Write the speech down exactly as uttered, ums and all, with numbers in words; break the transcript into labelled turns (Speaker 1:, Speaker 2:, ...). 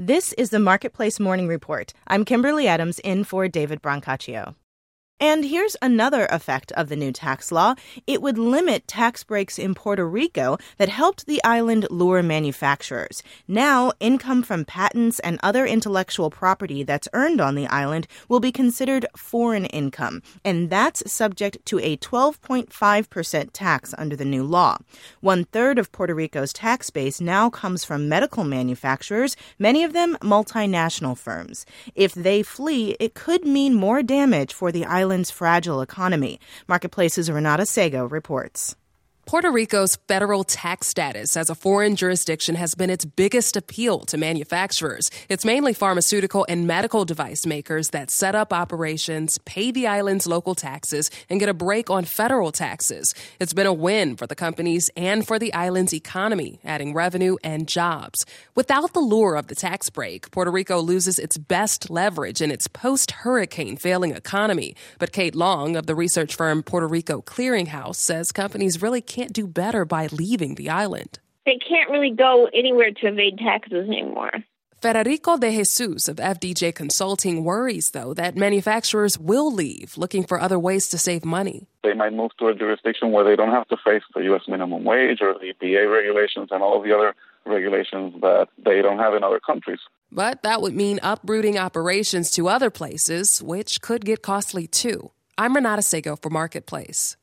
Speaker 1: This is the Marketplace Morning Report. I'm Kimberly Adams in for David Brancaccio. And here's another effect of the new tax law. It would limit tax breaks in Puerto Rico that helped the island lure manufacturers. Now, income from patents and other intellectual property that's earned on the island will be considered foreign income, and that's subject to a twelve point five percent tax under the new law. One-third of Puerto Rico's tax base now comes from medical manufacturers, many of them multinational firms. If they flee, it could mean more damage for the island fragile economy. Marketplace's Renata Sego reports.
Speaker 2: Puerto Rico's federal tax status as a foreign jurisdiction has been its biggest appeal to manufacturers. It's mainly pharmaceutical and medical device makers that set up operations, pay the island's local taxes, and get a break on federal taxes. It's been a win for the companies and for the island's economy, adding revenue and jobs. Without the lure of the tax break, Puerto Rico loses its best leverage in its post-hurricane failing economy. But Kate Long of the research firm Puerto Rico Clearinghouse says companies really can't do better by leaving the island.
Speaker 3: They can't really go anywhere to evade taxes anymore.
Speaker 2: Federico de Jesus of F D J Consulting worries, though, that manufacturers will leave, looking for other ways to save money.
Speaker 4: They might move to a jurisdiction where they don't have to face the U S minimum wage or the E P A regulations and all of the other regulations that they don't have in other countries.
Speaker 2: But that would mean uprooting operations to other places, which could get costly, too. I'm Renata Sego for Marketplace.